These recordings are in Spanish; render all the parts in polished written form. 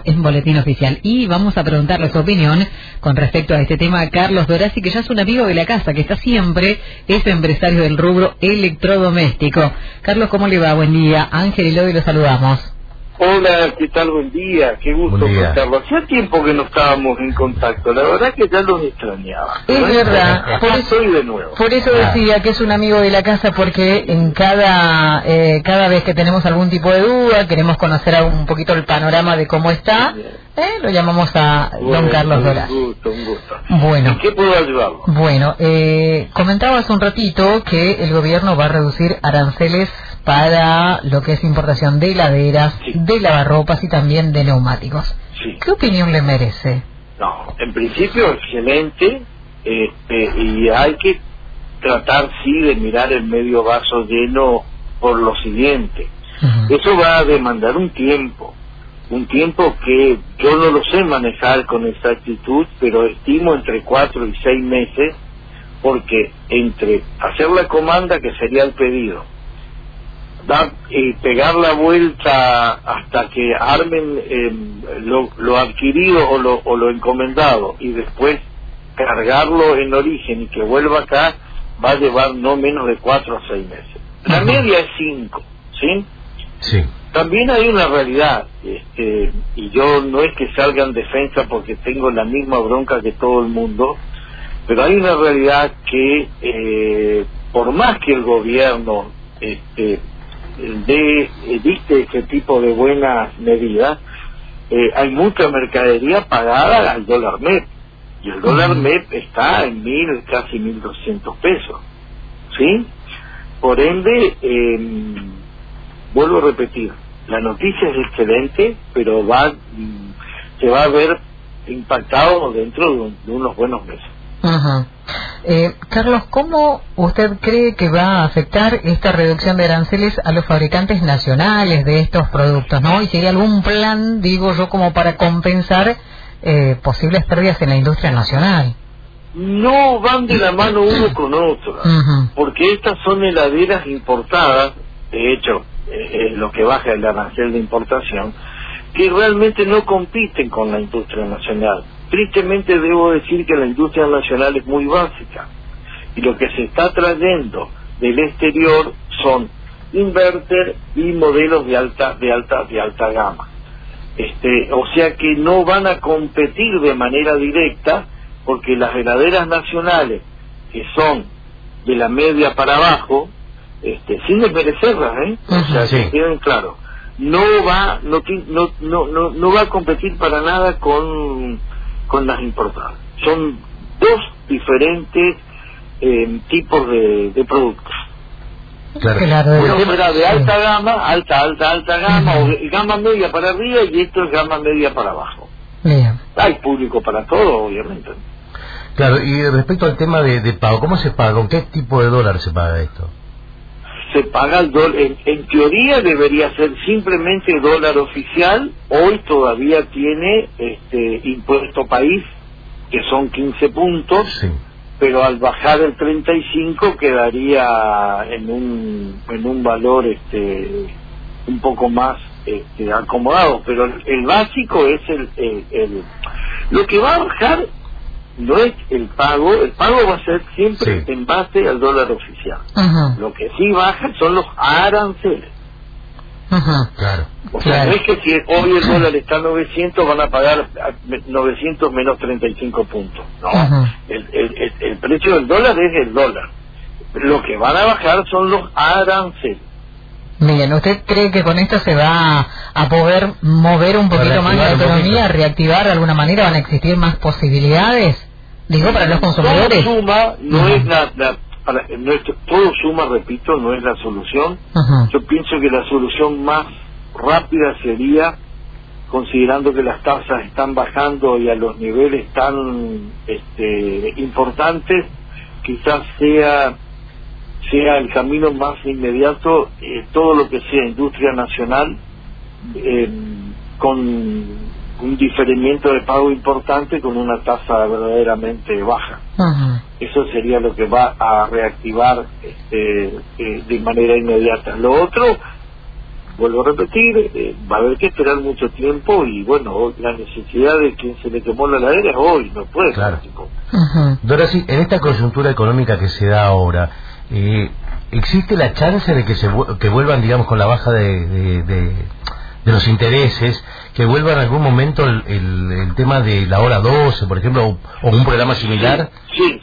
publicado en Boletín Oficial. Y vamos a preguntarle su opinión con respecto a este tema a Carlos Dorazzi, que ya es un amigo de la casa, que está siempre, es empresario del rubro electrodoméstico. Carlos, ¿cómo le va? Buen día. Ángel y Lodi, lo saludamos. Hola, ¿qué tal? Buen día, qué gusto contarlo. Hacía tiempo que no estábamos en contacto, la verdad que ya los extrañaba. Es verdad, por eso soy de nuevo. Por eso decía que es un amigo de la casa, porque en cada vez que tenemos algún tipo de duda, queremos conocer un poquito el panorama de cómo está, lo llamamos a don Carlos Dorazzi. Un gusto. Bueno. ¿En qué puedo ayudarlo? Bueno, comentaba hace un ratito que el gobierno va a reducir aranceles para lo que es importación de heladeras, de lavarropas y también de neumáticos. Sí. ¿Qué opinión le merece? No, en principio excelente, y hay que tratar sí de mirar el medio vaso lleno por lo siguiente. Eso va a demandar un tiempo que yo no lo sé manejar con exactitud, pero estimo entre 4 y 6 meses, porque entre hacer la comanda, que sería el pedido, pegar la vuelta hasta que armen lo adquirido o lo encomendado, y después cargarlo en origen y que vuelva acá, va a llevar no menos de 4 a 6 meses. La media es 5, ¿sí? Sí. También hay una realidad, y yo no es que salga en defensa porque tengo la misma bronca que todo el mundo, pero hay una realidad que por más que el gobierno dicte ese tipo de buenas medidas, hay mucha mercadería pagada al dólar MEP, y el dólar MEP está en casi 1.200 pesos, ¿sí? Por ende, vuelvo a repetir, la noticia es excelente, pero se va a ver impactado dentro de unos buenos meses. Carlos, ¿cómo usted cree que va a afectar esta reducción de aranceles a los fabricantes nacionales de estos productos, ¿no? ¿Y si hay algún plan, digo yo, como para compensar posibles pérdidas en la industria nacional? No van de la mano uno con otro, porque estas son heladeras importadas, de hecho, es lo que baja el arancel de importación, que realmente no compiten con la industria nacional. Tristemente debo decir que la industria nacional es muy básica, y lo que se está trayendo del exterior son inverter y modelos de alta gama. O sea que no van a competir de manera directa, porque las heladeras nacionales, que son de la media para abajo, sin desmerecerlas, o sea, que queden claros, no va a competir para nada con las importadas. Son dos diferentes tipos de productos. Claro. Uno será de alta gama, alta gama, o gama media para arriba, y esto es gama media para abajo. Bien. Hay público para todo, obviamente. Claro, y respecto al tema de pago, ¿cómo se paga? ¿Con qué tipo de dólar se paga esto? Se paga el dólar, en teoría debería ser simplemente dólar oficial. Hoy todavía tiene impuesto país, que son 15 puntos, pero al bajar el 35 quedaría en un valor un poco más acomodado, pero el básico es lo que va a bajar. No es el pago va a ser siempre en base al dólar oficial. Lo que sí baja son los aranceles. Claro. O sea, no es que si hoy el dólar está a 900 van a pagar 900 menos 35 puntos. No, el precio del dólar es el dólar. Lo que van a bajar son los aranceles. Bien, ¿usted cree que con esto se va a poder mover un poquito más la economía, reactivar de alguna manera? ¿Van a existir más posibilidades? Digo, para los consumidores. Todo suma, no es todo suma, repito, no es la solución. Yo pienso que la solución más rápida sería, considerando que las tasas están bajando y a los niveles tan importantes, quizás sea el camino más inmediato, todo lo que sea industria nacional, con un diferimiento de pago importante, con una tasa verdaderamente baja. Eso sería lo que va a reactivar de manera inmediata. Lo otro, vuelvo a repetir, va a haber que esperar mucho tiempo y bueno, la necesidad de quien se le quemó la heladera es hoy, no puede. Claro. Ahora sí, en esta coyuntura económica que se da ahora, ¿existe la chance de que vuelvan, digamos, con la baja de los intereses, que vuelva en algún momento el tema de la hora 12, por ejemplo, o un programa similar? Sí.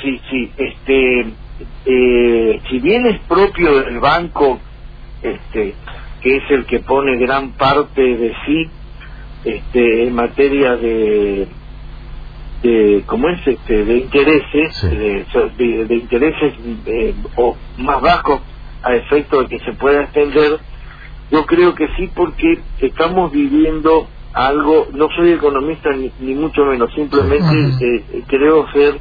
Si bien es propio del banco, que es el que pone gran parte de sí en materia de ¿cómo es? De intereses, sí. de intereses o más bajos a efecto de que se pueda extender. Yo creo que sí, porque estamos viviendo algo, no soy economista ni mucho menos, simplemente creo ser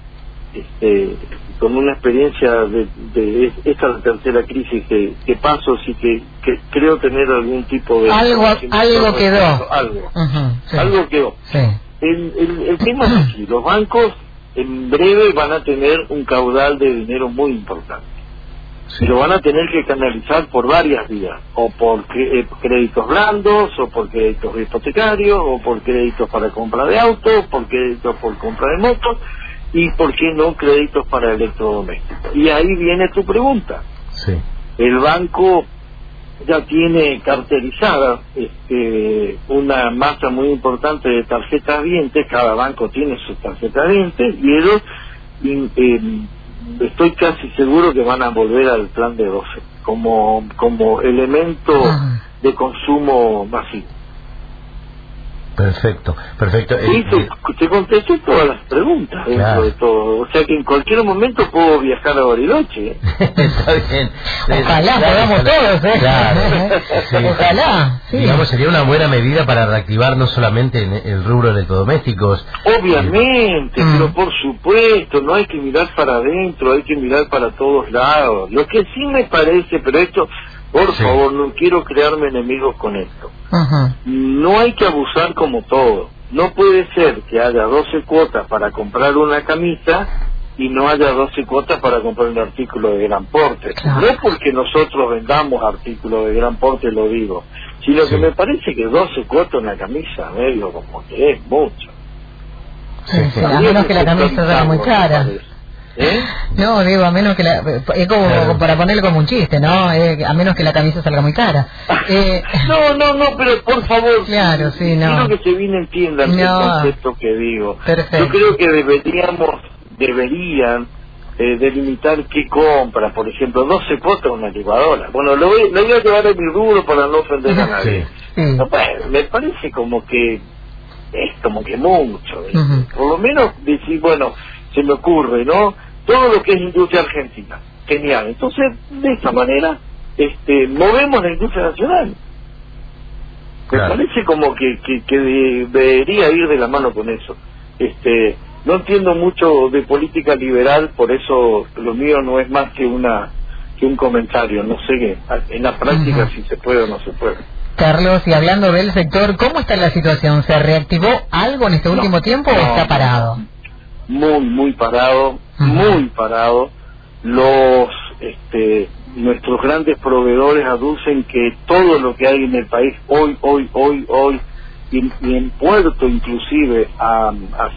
con una experiencia de esta tercera crisis que paso, sí que creo tener algún tipo de... Algo quedó. Algo quedó. Sí. El tema es así, los bancos en breve van a tener un caudal de dinero muy importante. Sí. Y lo van a tener que canalizar por varias vías, o por créditos blandos, o por créditos hipotecarios, o por créditos para compra de autos, por créditos por compra de motos, y por qué no créditos para electrodomésticos. Y ahí viene tu pregunta. Sí. El banco ya tiene cartelizada una masa muy importante de tarjetas vientes, cada banco tiene sus tarjetas vientes, y ellos estoy casi seguro que van a volver al plan de 12 como elemento de consumo masivo. Perfecto. Sí, te contesté todas las preguntas dentro de todo, o sea que en cualquier momento puedo viajar a Bariloche. Está bien. Ojalá podamos todos, Claro. Sí. Ojalá, sí. Digamos, sería una buena medida para reactivar no solamente el rubro de electrodomésticos. Obviamente, pero por supuesto, no hay que mirar para adentro, hay que mirar para todos lados. Lo que sí me parece, pero esto, por favor, no quiero crearme enemigos con esto. No hay que abusar como todo. No puede ser que haya 12 cuotas para comprar una camisa y no haya 12 cuotas para comprar un artículo de gran porte. Claro. No porque nosotros vendamos artículos de gran porte, lo digo, sino que me parece que 12 cuotas una camisa, medio como que es mucho. A menos que la camisa sea muy cara. No, digo, a menos que es como para ponerlo como un chiste, ¿no? A menos que la camisa salga muy cara. No, pero por favor, claro, sí, no. quiero que se bien entienda el concepto que digo. Perfecto. Yo creo que deberían delimitar qué compra, por ejemplo, 12 cuotas una licuadora. Bueno, lo voy a llevar en mi rubro para no ofender a nadie. No, bueno, me parece como que es como que mucho. Por lo menos decir, bueno, se me ocurre, ¿no? Todo lo que es industria argentina, genial. Entonces, de esta manera, movemos la industria nacional. Me parece como que debería ir de la mano con eso. No entiendo mucho de política liberal, por eso lo mío no es más que un comentario. No sé qué, en la práctica si se puede o no se puede. Carlos, y hablando del sector, ¿cómo está la situación? ¿Se reactivó algo en este último tiempo o está parado? Muy parado, muy parado. Nuestros grandes proveedores aducen que todo lo que hay en el país hoy y en Puerto inclusive a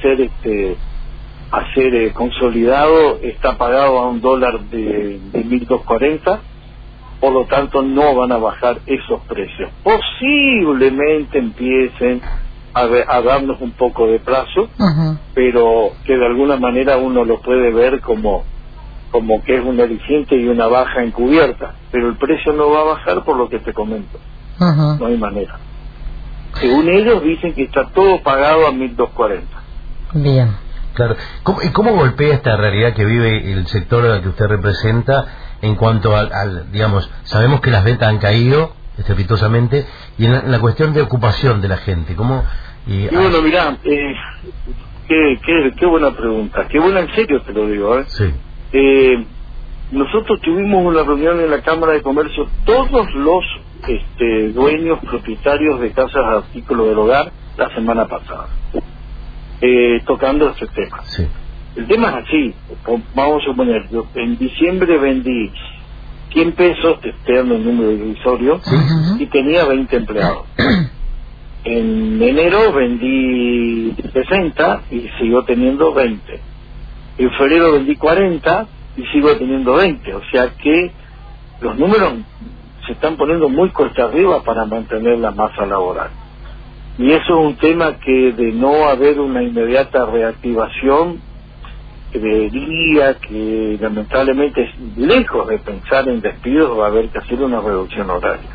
ser consolidado está pagado a $1 de 1.240, por lo tanto no van a bajar esos precios. Posiblemente empiecen a darnos un poco de plazo, pero que de alguna manera uno lo puede ver como que es un aliciente y una baja encubierta, pero el precio no va a bajar por lo que te comento. No hay manera. Según ellos dicen que está todo pagado a 1.240. Bien. Claro. ¿Cómo golpea esta realidad que vive el sector al que usted representa en cuanto al digamos, sabemos que las ventas han caído estrepitosamente, y en la cuestión de ocupación de la gente? Bueno, mirá, qué buena pregunta, qué buena, en serio te lo digo, Sí. Nosotros tuvimos una reunión en la Cámara de Comercio, todos los dueños propietarios de casas de artículos del hogar la semana pasada, tocando este tema. Sí. El tema es así, vamos a suponer, yo en diciembre vendí 100 pesos, te estoy dando el número divisorio, y tenía 20 empleados. En enero vendí 60 y sigo teniendo 20. En febrero vendí 40 y sigo teniendo 20. O sea que los números se están poniendo muy cuesta arriba para mantener la masa laboral. Y eso es un tema que, de no haber una inmediata reactivación, creería que lamentablemente, lejos de pensar en despidos, va a haber que hacer una reducción horaria.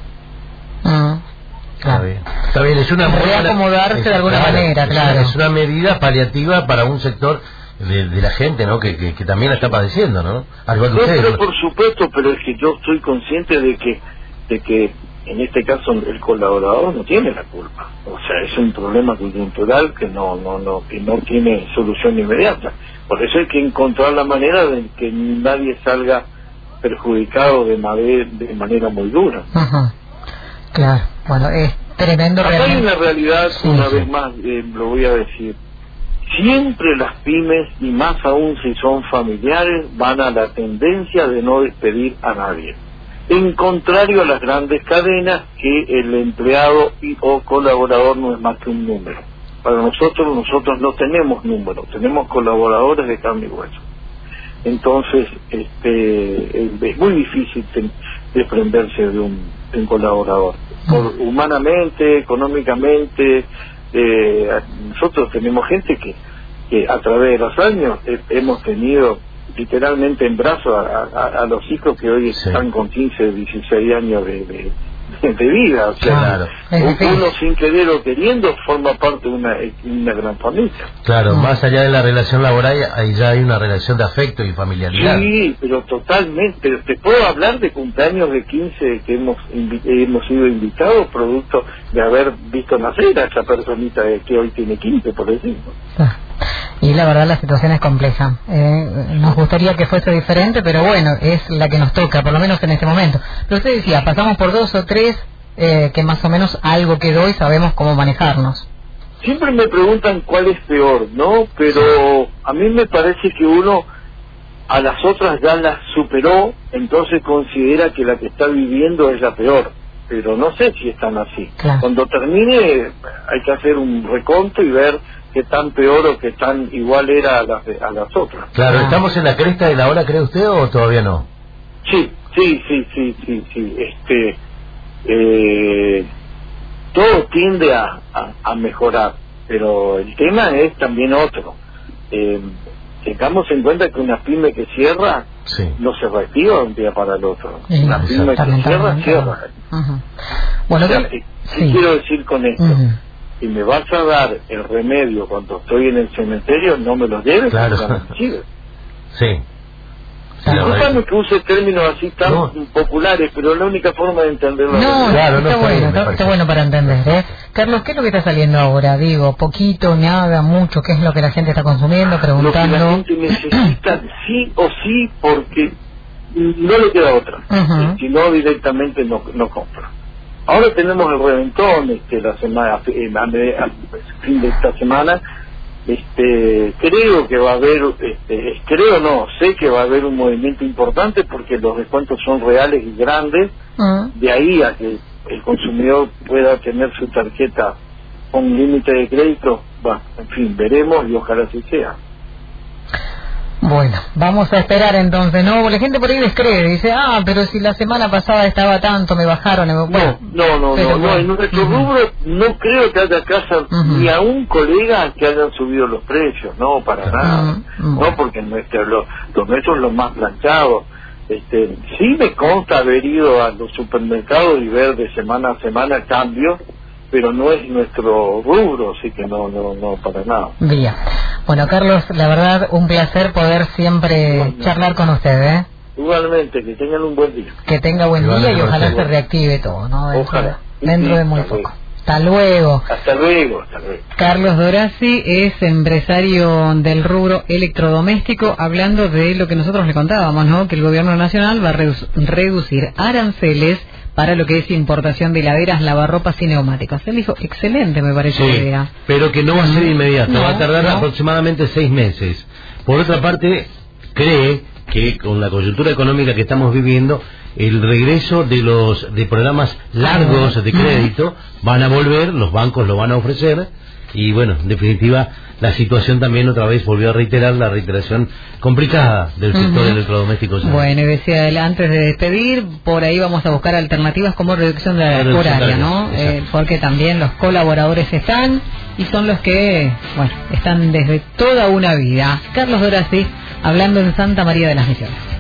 Claro. Está bien, es una acomodarse de alguna manera, claro. Es una medida paliativa para un sector de la gente, ¿no? Que también la está padeciendo, ¿no? Algo que ustedes, pero por supuesto, pero es que yo estoy consciente de que en este caso el colaborador no tiene la culpa. O sea, es un problema coyuntural que no tiene solución inmediata. Por eso hay que encontrar la manera de que nadie salga perjudicado de manera muy dura. Claro, bueno, es tremendo. Acá hay una realidad, una vez más, lo voy a decir. Siempre las pymes, y más aún si son familiares, van a la tendencia de no despedir a nadie. En contrario a las grandes cadenas, que el empleado o colaborador no es más que un número. Para nosotros no tenemos números, tenemos colaboradores de carne y hueso. Entonces, es muy difícil desprenderse de un colaborador. Humanamente, económicamente, nosotros tenemos gente que a través de los años hemos tenido literalmente en brazos a los hijos que hoy están con 15, 16 años de vida. O sea, uno sin querer o queriendo forma parte de una gran familia. Claro, más allá de la relación laboral, ahí ya hay una relación de afecto y familiaridad. Sí, pero totalmente. Te puedo hablar de cumpleaños de 15 que hemos sido invitados, producto de haber visto nacer a esa personita que hoy tiene 15, por ejemplo. Y la verdad la situación es compleja. Nos gustaría que fuese diferente, pero bueno, es la que nos toca, por lo menos en este momento. Pero usted decía, pasamos por 2 o 3, que más o menos algo quedó y sabemos cómo manejarnos. Siempre me preguntan cuál es peor, ¿no? Pero a mí me parece que uno a las otras ya las superó, entonces considera que la que está viviendo es la peor. Pero no sé si están así. Claro. Cuando termine hay que hacer un reconto y ver qué tan peor o qué tan igual era a las otras. Claro, ¿estamos en la cresta de la ola, cree usted, o todavía no? Sí. Todo tiende a mejorar, pero el tema es también otro. Tengamos en cuenta que una pyme que cierra no se reactiva de un día para el otro. Una pyme que cierra. Bueno, o sea, ¿qué quiero decir con esto? Si me vas a dar el remedio cuando estoy en el cementerio, no me lo lleves. Claro. Sí. Disculpame que use términos así tan populares, pero es la única forma de entenderlo. Está bueno para entender, Carlos, ¿qué es lo que está saliendo ahora? Digo, poquito, nada, mucho, ¿qué es lo que la gente está consumiendo, preguntando? Lo que la gente necesita sí o sí, porque no le queda otra. Si no, directamente no compra. Ahora tenemos el reventón, la semana, a fin de esta semana. Creo que va a haber, sé que va a haber un movimiento importante porque los descuentos son reales y grandes. De ahí a que el consumidor pueda tener su tarjeta con límite de crédito, en fin, veremos y ojalá así sea. Bueno, vamos a esperar entonces, ¿no? La gente por ahí descree, dice, pero si la semana pasada estaba tanto, me bajaron. Bueno, no, en nuestro rubro no creo que haya casa ni a un colega que hayan subido los precios, no, para nada, no, porque los nuestros los más planchados. Sí me consta haber ido a los supermercados y ver de semana a semana cambios, pero no es nuestro rubro, así que no, para nada. Bien. Bueno, Carlos, la verdad, un placer poder siempre charlar con usted, Igualmente, que tengan un buen día. Que tenga buen día y ojalá se reactive todo, ¿no? Dentro de muy poco. Hasta luego. Hasta luego. Carlos Dorazzi es empresario del rubro electrodoméstico, hablando de lo que nosotros le contábamos, ¿no? Que el gobierno nacional va a reducir aranceles para lo que es importación de heladeras, lavarropas y neumáticos. Él dijo, excelente, me parece la idea. Pero que no va a ser inmediato, va a tardar aproximadamente 6 meses. Por otra parte, cree que con la coyuntura económica que estamos viviendo, el regreso de programas largos de crédito van a volver, los bancos lo van a ofrecer, y bueno, en definitiva, la situación también otra vez volvió a reiterar la reiteración complicada del sector electrodoméstico. Bueno, y decía él, antes de despedir, por ahí vamos a buscar alternativas como reducción de la horaria, ¿no? Porque también los colaboradores están, y son los que, bueno, están desde toda una vida. Carlos Dorasi, hablando en Santa María de las Misiones.